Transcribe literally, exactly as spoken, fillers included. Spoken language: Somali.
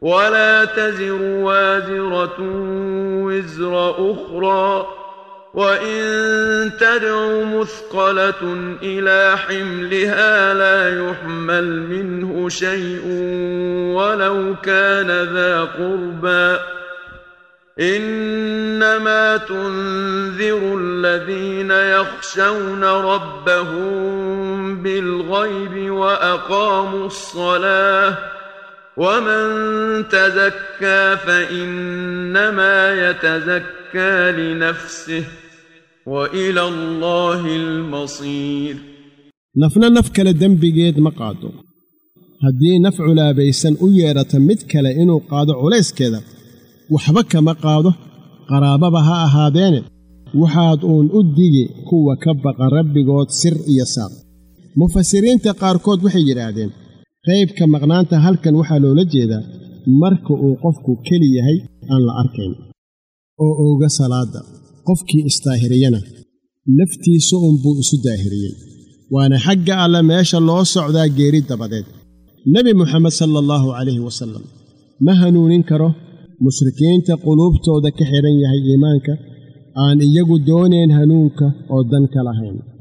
ولا تزر وازرة وزر أخرى وإن تدع مثقلة إلى حملها لا يحمل منه شيء ولو كان ذا قربى إنما تنذر الذين يخشون ربهم بالغيب وأقاموا الصلاة ومن تزكى فإنما يتزكى لنفسه وإلى الله المصير. نفنا نفكل الدنبيجيد مقادو هدي نفع لا بيسن أيرة متكل إنو قادو عليس كذا وحبك مقادو قرابة بها أهادين وحادون أدي كوة كبق ربي قود سر يسار مفسرين تقاركود وحي جرادين qaybka maqnaanta halkan waxa loola jeedaa marka uu qofku kali yahay aan la arkayn oo ooga salaada qofkii istaahiriyana naftiisu un buu isu daahiriyay waana xagga alla meesha loo socdaa geeri dabadeed nabi muhammad sallallahu alayhi wasallam ma hanuunin karo mushrikiinta quluubtooda ka xiran yahay iimaanka aan iyagu dooneen hanuunka oo dan ka lahayn.